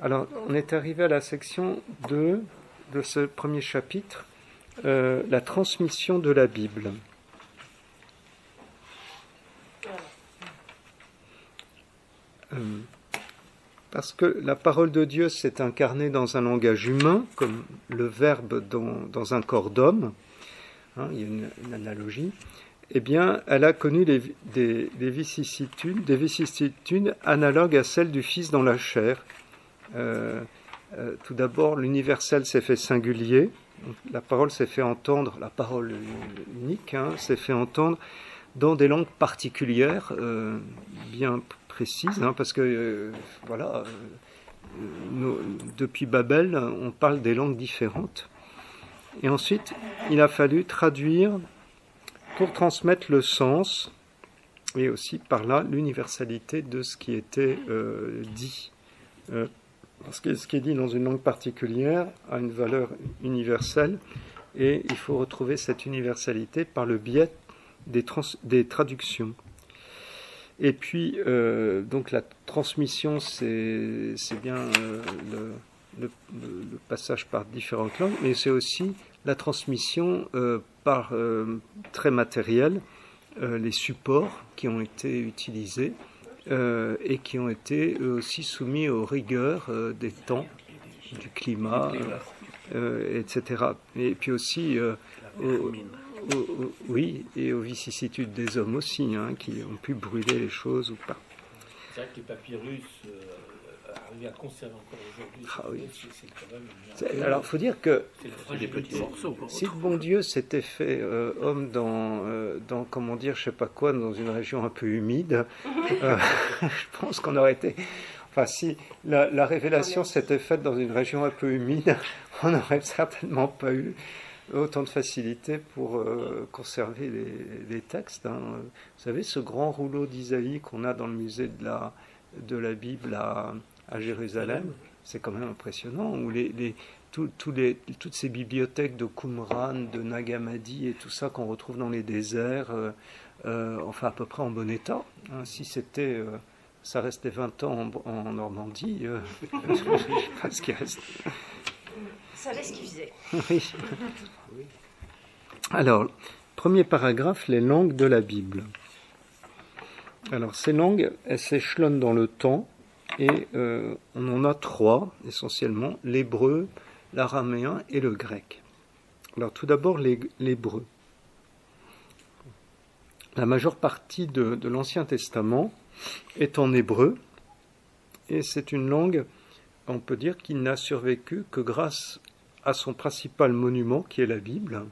Alors, on est arrivé à la section 2 de ce premier chapitre, la transmission de la Bible. Parce que la parole de Dieu s'est incarnée dans un langage humain, comme le Verbe dans un corps d'homme, il y a une analogie, eh bien, elle a connu des vicissitudes analogues à celles du Fils dans la chair. Tout d'abord, l'universel s'est fait singulier, la parole s'est fait entendre, la parole unique s'est fait entendre dans des langues particulières, bien précises, parce que depuis Babel, on parle des langues différentes. Et ensuite, il a fallu traduire pour transmettre le sens et aussi par là l'universalité de ce qui était dit. Parce que ce qui est dit dans une langue particulière a une valeur universelle et il faut retrouver cette universalité par le biais des traductions. Et puis, donc la transmission, c'est bien le passage par différentes langues, mais c'est aussi la transmission par très matériel, les supports qui ont été utilisés et qui ont été aussi soumis aux rigueurs des temps, du climat, etc. Et puis aussi et aux vicissitudes des hommes aussi, qui ont pu brûler les choses ou pas. C'est vrai que les papyrus arrivent à conserver encore aujourd'hui. C'est quand même alors, il faut dire que c'est des petits morceaux. Si le bon Dieu s'était fait homme dans comment dire, je sais pas quoi, dans une région un peu humide, je pense qu'on aurait été. Enfin, si la révélation s'était faite dans une région un peu humide, on n'aurait certainement pas eu autant de facilité pour conserver les textes. Vous savez, ce grand rouleau d'Isaïe qu'on a dans le musée de la Bible à Jérusalem, c'est quand même impressionnant, où toutes ces bibliothèques de Qumran, de Nag Hammadi et tout ça qu'on retrouve dans les déserts, enfin à peu près en bon état. Si c'était, ça restait 20 ans en Normandie, je ne sais pas ce qui reste. Vous savez ce qu'il faisait. Oui. Alors, premier paragraphe, les langues de la Bible. Alors, ces langues, elles s'échelonnent dans le temps, et on en a 3, essentiellement, l'hébreu, l'araméen et le grec. Alors, tout d'abord, l'hébreu. La majeure partie de l'Ancien Testament est en hébreu, et c'est une langue, on peut dire, qui n'a survécu que grâce à son principal monument, qui est la Bible,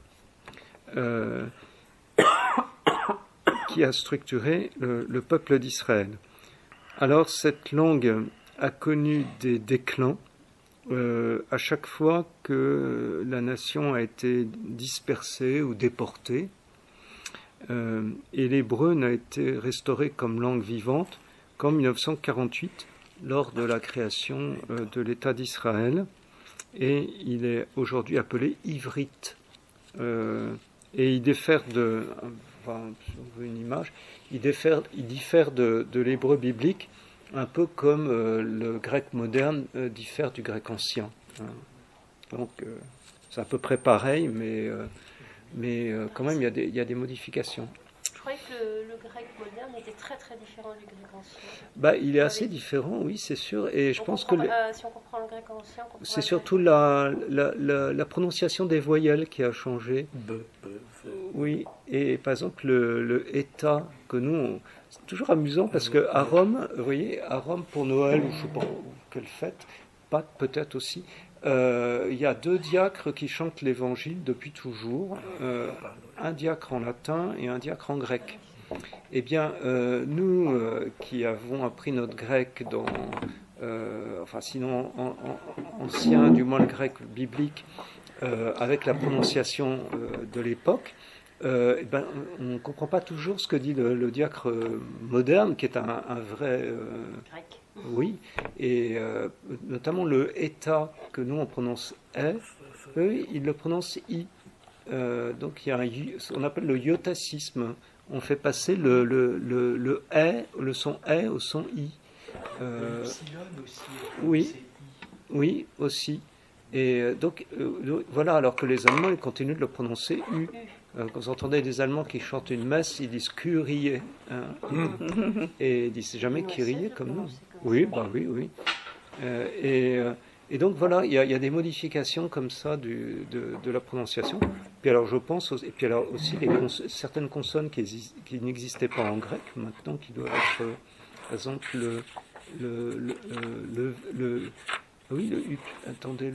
qui a structuré le peuple d'Israël. Alors, cette langue a connu des déclins à chaque fois que la nation a été dispersée ou déportée, et l'hébreu n'a été restauré comme langue vivante qu'en 1948, lors de la création de l'État d'Israël, et il est aujourd'hui appelé ivrite. Et il diffère une image, il diffère de l'hébreu biblique, un peu comme le grec moderne diffère du grec ancien. Donc c'est à peu près pareil, mais quand même il y a des modifications. Je croyais que le grec moderne était très très différent du grec ancien. Il est assez différent, oui, c'est sûr. Et je pense que si on comprend le grec ancien, c'est surtout la prononciation des voyelles qui a changé. Oui, et par exemple le eta que nous, c'est toujours amusant parce que à Rome, vous voyez, à Rome pour Noël ou je sais pas quelle fête, Pâques peut-être aussi, il y a 2 diacres qui chantent l'Évangile depuis toujours, un diacre en latin et un diacre en grec. Eh bien, nous qui avons appris notre grec sinon ancien, du moins le grec biblique, avec la prononciation de l'époque, on ne comprend pas toujours ce que dit le diacre moderne, qui est un vrai... grec. Oui, et notamment le eta que nous on prononce eux ils le prononcent i. Donc il y a on appelle le iotacisme. On fait passer le son e au son i. Le psilon aussi. Oui. Oui, aussi. Et voilà, alors que les Allemands, ils continuent de le prononcer U. Quand vous entendez des Allemands qui chantent une messe, ils disent Kyrie, hein, et ils disent jamais Kyrie comme nous. Oui, bah oui, oui. Et donc voilà, il y a des modifications comme ça de la prononciation. Puis alors je pense, et puis alors aussi certaines consonnes qui n'existaient pas en grec maintenant, qui doivent être, par exemple oui, attendez,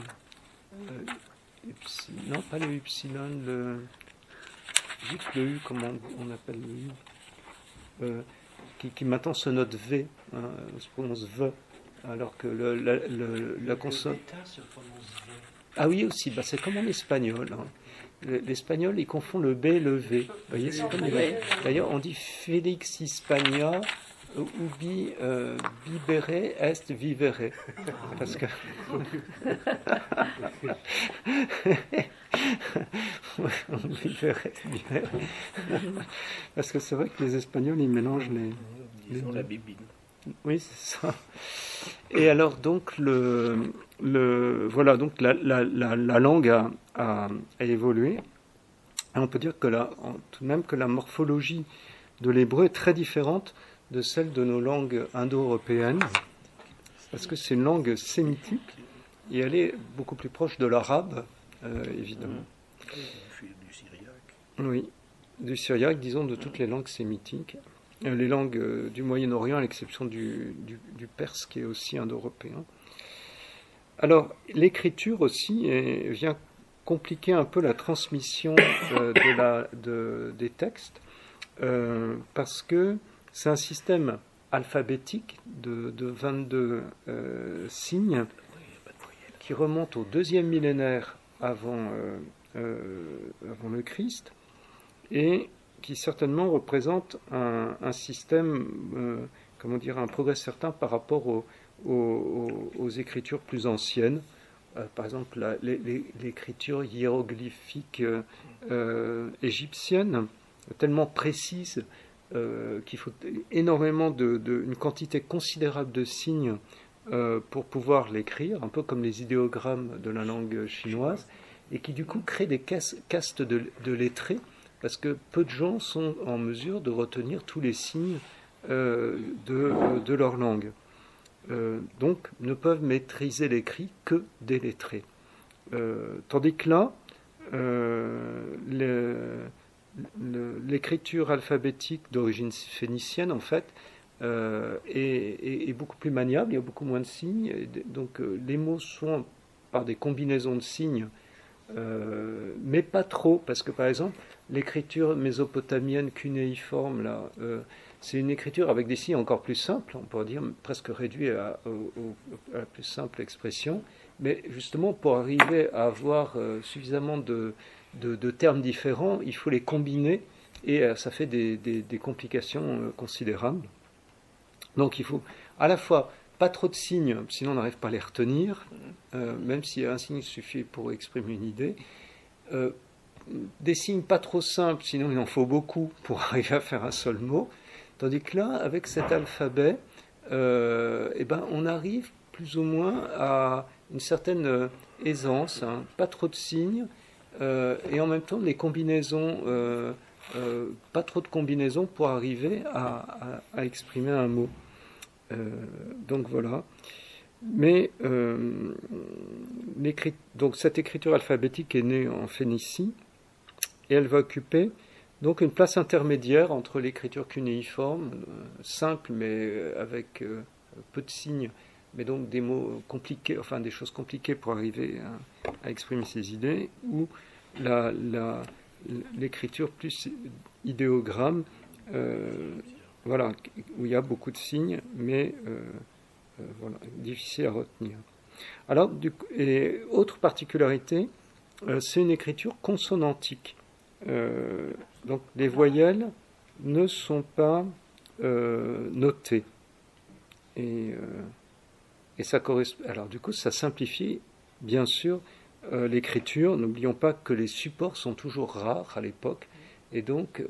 non, pas le upsilon, juste le U, comment on appelle le U, qui maintenant se note V, hein, on se prononce V, alors que la consonne. Ah oui, aussi, bah, c'est comme en espagnol. Hein. L'espagnol, il confond le B et le V. Vous voyez, c'est comme d'ailleurs, on dit Félix Hispania ubi bibere est vivere. Parce que. Parce que c'est vrai que les Espagnols, ils mélangent les la bibine. Oui, c'est ça. Et alors donc voilà, donc la langue a évolué. Et on peut dire que tout de même que la morphologie de l'hébreu est très différente de celle de nos langues indo-européennes, parce que c'est une langue sémitique et elle est beaucoup plus proche de l'arabe, évidemment. Du syriaque. Oui, du syriaque, disons, de toutes les langues sémitiques. Les langues du Moyen-Orient, à l'exception du perse, qui est aussi indo-européen. Alors, l'écriture aussi vient compliquer un peu la transmission des textes, parce que c'est un système alphabétique de 22 signes qui remonte au 2e millénaire avant le Christ, et qui certainement représente un système, un progrès certain par rapport aux écritures plus anciennes. Par exemple, l'écriture hiéroglyphique égyptienne, tellement précise qu'il faut énormément une quantité considérable de signes pour pouvoir l'écrire, un peu comme les idéogrammes de la langue chinoise, et qui du coup crée des castes de lettrés, parce que peu de gens sont en mesure de retenir tous les signes de leur langue. Donc ne peuvent maîtriser l'écrit que des lettrés. Tandis que là, l'écriture alphabétique d'origine phénicienne, en fait, est beaucoup plus maniable, il y a beaucoup moins de signes, donc les mots sont par des combinaisons de signes, mais pas trop, parce que par exemple, l'écriture mésopotamienne cunéiforme, là, c'est une écriture avec des signes encore plus simples, on pourrait dire presque réduit à la plus simple expression, mais justement pour arriver à avoir suffisamment de termes différents, il faut les combiner, et ça fait des complications considérables. Donc il faut à la fois pas trop de signes, sinon on n'arrive pas à les retenir, même si un signe suffit pour exprimer une idée. Des signes pas trop simples, sinon il en faut beaucoup pour arriver à faire un seul mot. Tandis que là, avec cet alphabet, on arrive plus ou moins à une certaine aisance, hein, pas trop de signes, et en même temps les combinaisons, pas trop de combinaisons pour arriver à exprimer un mot. Donc voilà. Mais donc cette écriture alphabétique est née en Phénicie, et elle va occuper donc une place intermédiaire entre l'écriture cunéiforme, simple mais avec peu de signes, mais donc des mots compliqués, enfin des choses compliquées pour arriver à exprimer ses idées, ou l'écriture plus idéogramme, voilà, où il y a beaucoup de signes, mais voilà, difficile à retenir. Alors, et autre particularité, c'est une écriture consonantique. Donc les voyelles ne sont pas notées, et ça correspond. Alors du coup, ça simplifie bien sûr l'écriture. N'oublions pas que les supports sont toujours rares à l'époque, et donc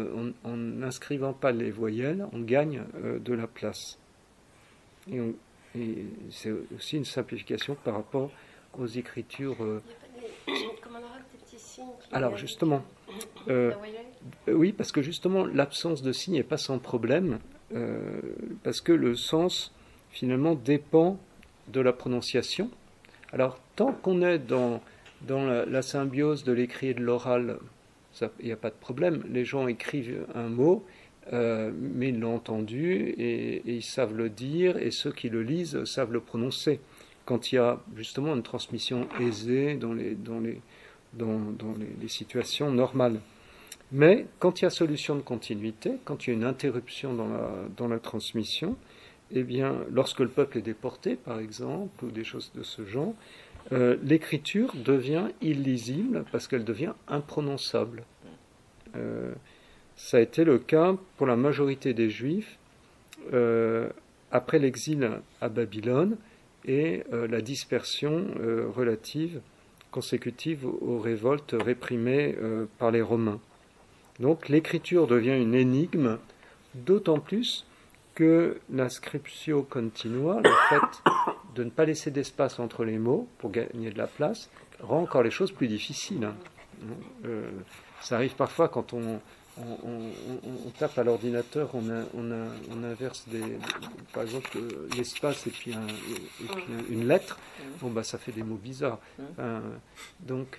en n'inscrivant pas les voyelles, on gagne de la place. Et c'est aussi une simplification par rapport aux écritures. Comme en arabe, des petits signes. Alors justement, oui, parce que justement l'absence de signe n'est pas sans problème, parce que le sens finalement dépend de la prononciation. Alors tant qu'on est dans la symbiose de l'écrit et de l'oral, il n'y a pas de problème. Les gens écrivent un mot, mais ils l'ont entendu et ils savent le dire, et ceux qui le lisent savent le prononcer. Quand il y a justement une transmission aisée dans les situations normales. Mais quand il y a solution de continuité, quand il y a une interruption dans la transmission, eh bien, lorsque le peuple est déporté, par exemple, ou des choses de ce genre, l'écriture devient illisible parce qu'elle devient imprononçable. Ça a été le cas pour la majorité des Juifs après l'exil à Babylone et la dispersion consécutive aux révoltes réprimées par les Romains. Donc l'écriture devient une énigme, d'autant plus que la scriptio continua, le fait de ne pas laisser d'espace entre les mots pour gagner de la place, rend encore les choses plus difficiles. Ça arrive parfois quand on tape à l'ordinateur, on inverse par exemple l'espace et puis une lettre, ça fait des mots bizarres. Donc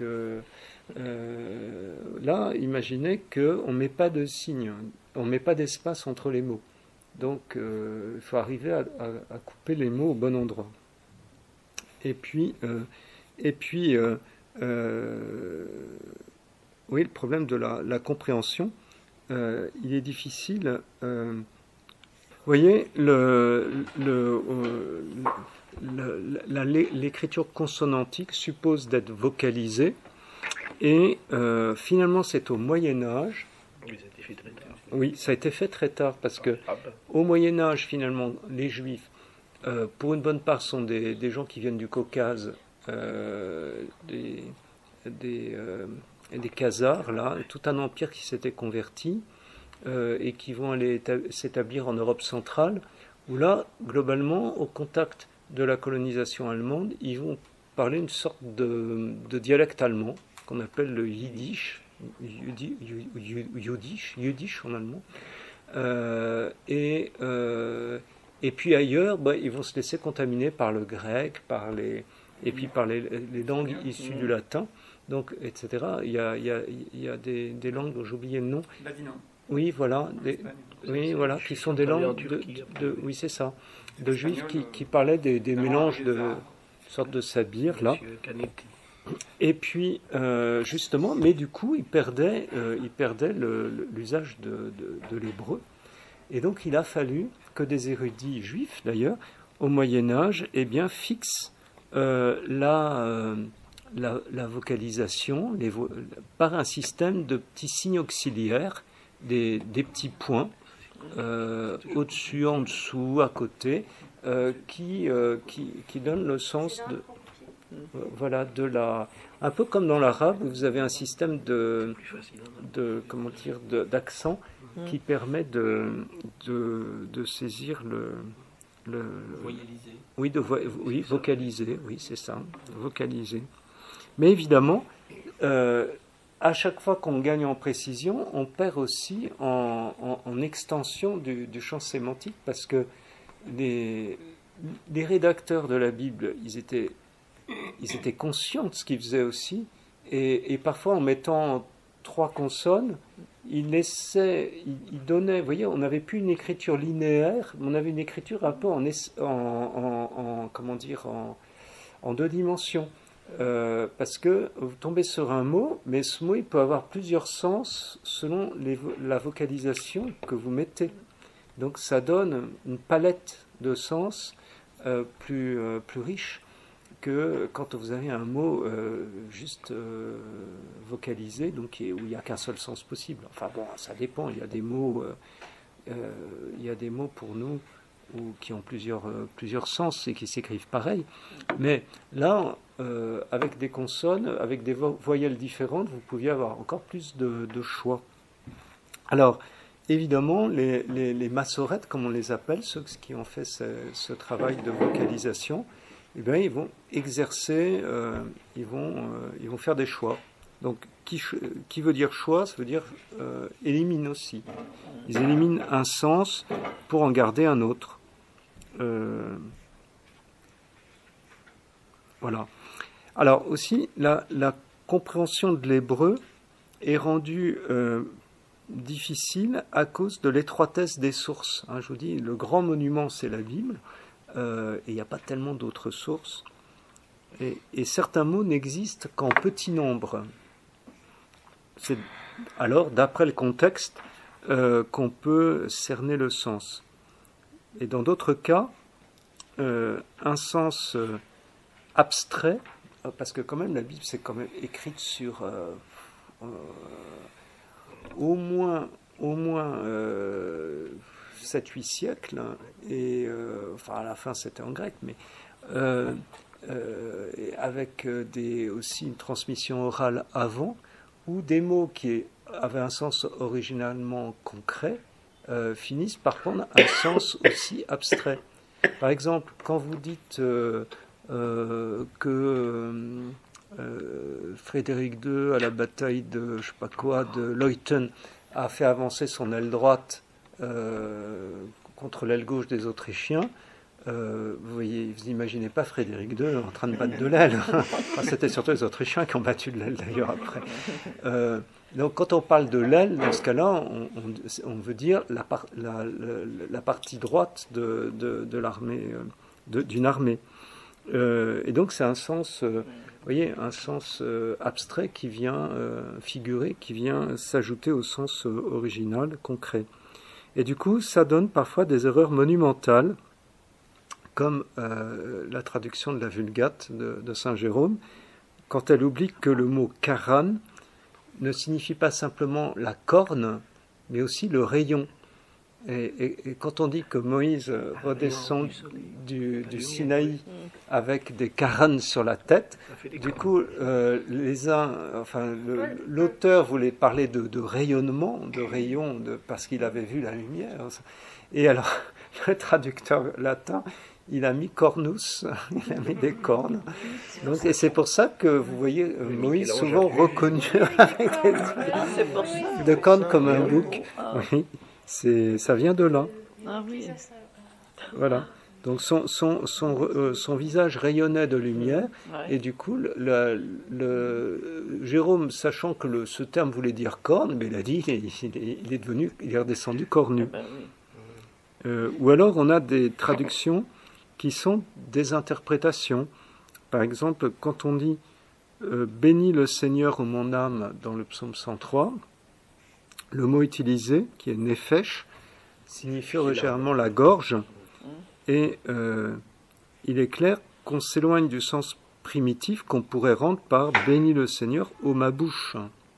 là, imaginez qu'on ne met pas de signe, on ne met pas d'espace entre les mots. Donc il faut arriver à couper les mots au bon endroit. Et puis oui, le problème de la compréhension, il est difficile. Vous voyez, l'écriture consonantique suppose d'être vocalisée, et finalement c'est au Moyen-Âge. Oui, ça a été fait très tard, parce que au Moyen-Âge, finalement, les Juifs, pour une bonne part, sont des gens qui viennent du Caucase, des Khazars, là, tout un empire qui s'était converti et qui vont aller s'établir en Europe centrale, où là, globalement, au contact de la colonisation allemande, ils vont parler une sorte de dialecte allemand qu'on appelle le Yiddish, Yiddish en allemand, et puis ailleurs, ils vont se laisser contaminer par le grec, et puis par les langues issues du latin. Donc, etc. Il y a des langues dont j'ai oublié le nom. Oui, voilà. Qui sont des langues oui, c'est ça. De juifs qui parlaient des mélanges de sortes de sabir, là. Et puis, justement, mais du coup, ils perdaient l'usage de l'hébreu. Et donc, il a fallu que des érudits juifs, d'ailleurs, au Moyen-Âge, fixent la vocalisation par un système de petits signes auxiliaires, des petits points au-dessus, en dessous, à côté, qui donnent le sens un peu comme dans l'arabe, vous avez un système d'accent qui permet de saisir vocaliser, oui, c'est ça, vocaliser. Mais évidemment, à chaque fois qu'on gagne en précision, on perd aussi en extension du champ sémantique, parce que les rédacteurs de la Bible, ils étaient conscients de ce qu'ils faisaient aussi, et parfois en mettant 3 consonnes, ils donnaient, vous voyez, on n'avait plus une écriture linéaire, mais on avait une écriture un peu en 2 dimensions. Parce que vous tombez sur un mot, mais ce mot il peut avoir plusieurs sens selon la vocalisation que vous mettez. Donc ça donne une palette de sens plus riche que quand vous avez un mot juste vocalisé, donc où il n'y a qu'un seul sens possible. Enfin bon, ça dépend. Il y a des mots pour nous qui ont plusieurs sens et qui s'écrivent pareil. Mais là, avec des consonnes, avec des voyelles différentes, vous pouviez avoir encore plus de choix. Alors, évidemment, les massorettes, comme on les appelle, ceux qui ont fait ce travail de vocalisation, eh bien, ils vont exercer, ils vont faire des choix. Donc, qui veut dire choix, ça veut dire élimine aussi. Ils éliminent un sens pour en garder un autre. Voilà. Alors aussi, la compréhension de l'hébreu est rendue difficile à cause de l'étroitesse des sources. Hein, je vous dis, le grand monument, c'est la Bible, et il n'y a pas tellement d'autres sources. Et certains mots n'existent qu'en petit nombre. C'est alors, d'après le contexte, qu'on peut cerner le sens. Et dans d'autres cas, un sens abstrait, parce que quand même la Bible c'est quand même écrite sur au moins 7-8 siècles, hein, et enfin à la fin c'était en grec, mais avec aussi une transmission orale avant, où des mots qui avaient un sens originalement concret finissent par prendre un sens aussi abstrait. Par exemple, quand vous dites que Frédéric II, à la bataille de je sais pas quoi, de Leuthen, a fait avancer son aile droite contre l'aile gauche des Autrichiens, vous voyez, vous n'imaginez pas Frédéric II en train de battre de l'aile. Enfin, c'était surtout les Autrichiens qui ont battu de l'aile d'ailleurs après. Donc quand on parle de l'aile, dans ce cas-là, on veut dire la partie droite de l'armée, d'une armée. Et donc c'est un sens, vous voyez, un sens abstrait qui vient figurer, qui vient s'ajouter au sens original, concret. Et du coup, ça donne parfois des erreurs monumentales, comme la traduction de la Vulgate de Saint Jérôme, quand elle oublie que le mot « karan » ne signifie pas simplement la corne, mais aussi le rayon. Et quand on dit que Moïse redescend du Sinaï avec des karanes sur la tête, du coup, l'auteur voulait parler de rayonnement, de rayon, parce qu'il avait vu la lumière. Et alors, le traducteur latin, il a mis cornus, il a mis des cornes. Donc, et c'est pour ça que vous voyez Moïse souvent reconnu avec des cornes comme un bouc. Oui, ça vient de là. Ah oui. Voilà. Donc son visage rayonnait de lumière, et du coup, Jérôme, sachant que ce terme voulait dire corne, mais il a dit il est redescendu cornu. Ou alors on a des traductions qui sont des interprétations. Par exemple, quand on dit bénis le Seigneur, ô mon âme, dans le psaume 103, le mot utilisé, qui est nefesh, signifie originairement la gorge, et il est clair qu'on s'éloigne du sens primitif qu'on pourrait rendre par bénis le Seigneur, ô ma bouche.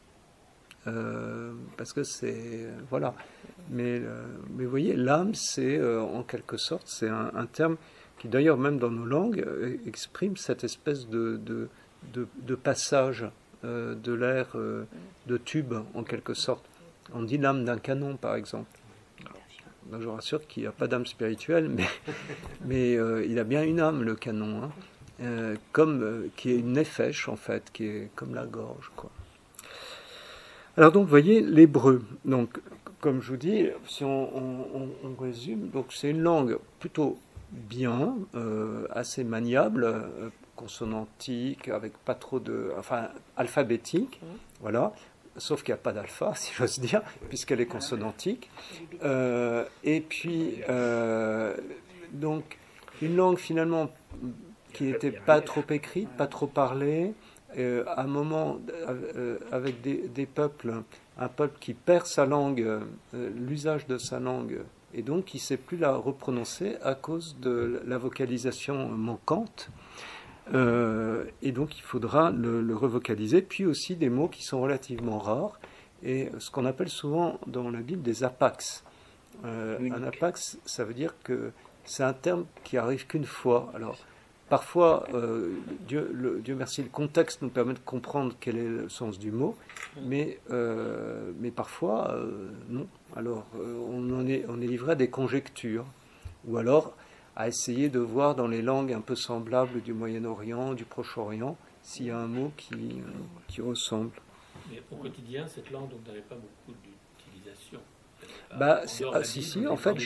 Parce que c'est. Voilà. Mais vous voyez, l'âme, c'est en quelque sorte, c'est un terme qui d'ailleurs même dans nos langues exprime cette espèce de passage de l'air de tube en quelque sorte. On dit l'âme d'un canon par exemple. Donc, je vous rassure qu'il n'y a pas d'âme spirituelle, mais il a bien une âme le canon, hein, qui est une nefesh en fait, qui est comme la gorge, quoi. Alors donc vous voyez l'hébreu. Donc comme je vous dis, si on résume, donc c'est une langue plutôt bien, assez maniable, consonantique, avec pas trop alphabétique, voilà, sauf qu'il n'y a pas d'alpha, si j'ose dire, puisqu'elle est consonantique. Et puis, donc, une langue finalement qui n'était pas trop écrite, pas trop parlée, à un moment, avec des peuples, un peuple qui perd sa langue, l'usage de sa langue, et donc qui ne sait plus la reprononcer à cause de la vocalisation manquante. Et donc il faudra le revocaliser, puis aussi des mots qui sont relativement rares, et ce qu'on appelle souvent dans la Bible des apax. Un apax, ça veut dire que c'est un terme qui arrive qu'une fois. Alors, parfois, Dieu merci, le contexte nous permet de comprendre quel est le sens du mot, mais parfois, non. Alors, on est livré à des conjectures, ou alors à essayer de voir dans les langues un peu semblables du Moyen-Orient, du Proche-Orient, s'il y a un mot qui ressemble. Mais au quotidien, cette langue n'avait pas beaucoup d'utilisation. Si, en fait,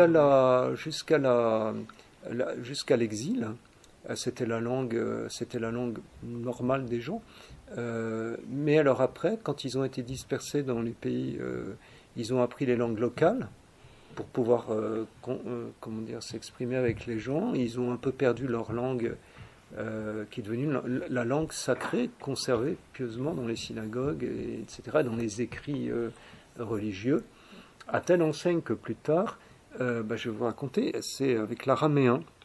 jusqu'à l'exil, c'était la langue normale des gens. Mais alors après, quand ils ont été dispersés dans les pays, ils ont appris les langues locales pour pouvoir s'exprimer avec les gens. Ils ont un peu perdu leur langue qui est devenue la langue sacrée, conservée pieusement dans les synagogues, etc., dans les écrits religieux, à telle enseigne que plus tard, je vais vous raconter, c'est avec l'araméen.